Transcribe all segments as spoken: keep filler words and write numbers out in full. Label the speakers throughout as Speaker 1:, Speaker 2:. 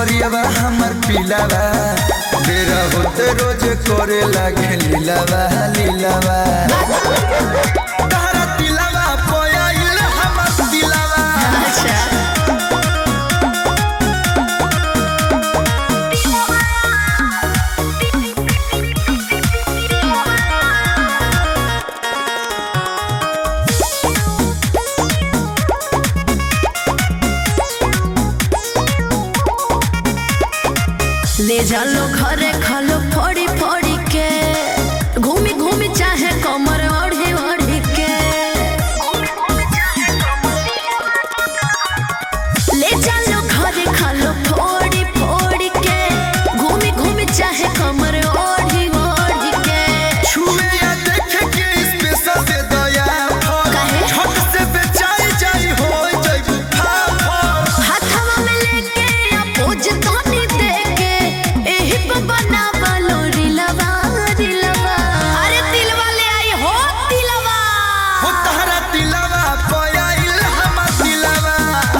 Speaker 1: करियवा हमर पिलावा बेरा होते रोज करे लागे लीलावा लीलावा तारा दिलावा पोयाइल हमर दिलावा
Speaker 2: अच्छा ले जालो घरे खालो फोड़ी फोड़ी के घूमी घूमी चाहे कमर ओढ़ी ओढ़ी के ले जालो घरे खालो फोड़ी फोड़ी के घूमी घूमी चाहे कमर ओढ़ी ओढ़ी के
Speaker 1: छुए या देखे के स्पेशल दे दया
Speaker 2: काहे?
Speaker 1: झट से बेचाई जाई हो जाई फा फा
Speaker 2: हाथवा में लेके या पोज तोनी देके एही पे बनावलो रिलवा रिलवा अरे दिलवा ले आई हो दिलवा
Speaker 1: हो तारा दिलावा पोयाइल हमर दिलावा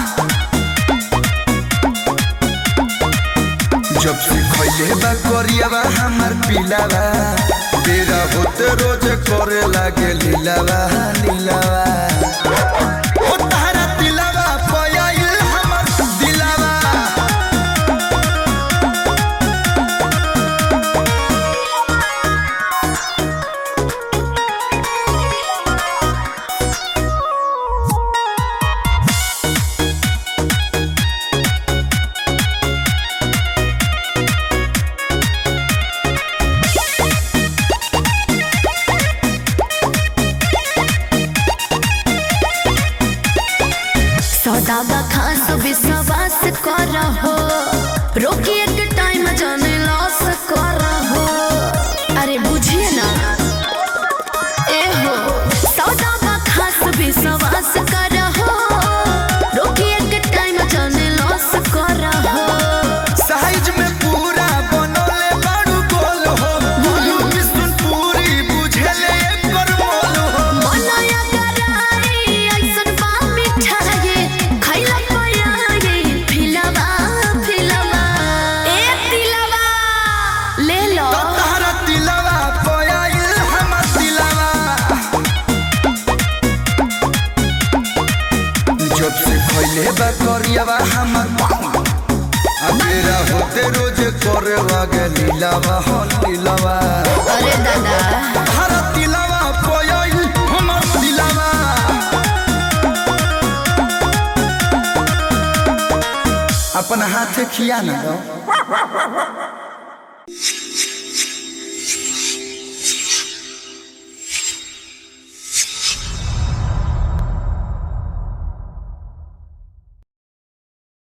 Speaker 1: जब से खइले बा करियवा हमर पिलावा बेरा होते रोज करे लागे लीलावा लीलावा हो तारा दिलावा पोयाइल हमर दिलावा
Speaker 2: सौदागा खास विश्वास कर हो रोकी एक टाइम जाने लॉस कर हो अरे बुझिए ना ए हो सौदागा खास विश्वास कर हो रोकी एक टाइम जाने लॉस कर हो
Speaker 1: साइज में पूरा बनले बाड़ू गोल हो बोलू किस्म पूरी बुझले कर मोल हो
Speaker 2: मनया कराई ऐसन बा मिठाई खैला पयाई फिलवा फिलवा ए दिलवा ले लो
Speaker 1: तो तारा दिलावा पोयाइल हमर दिलावा जब से खइले बा करियवा हमर अबेरा होते रोज करे लागे लीलावा हो लीलावा
Speaker 2: अरे दादा
Speaker 1: तारा दिलावा पोयाइल हमर दिलावा अपन हाथ खिया ना दो।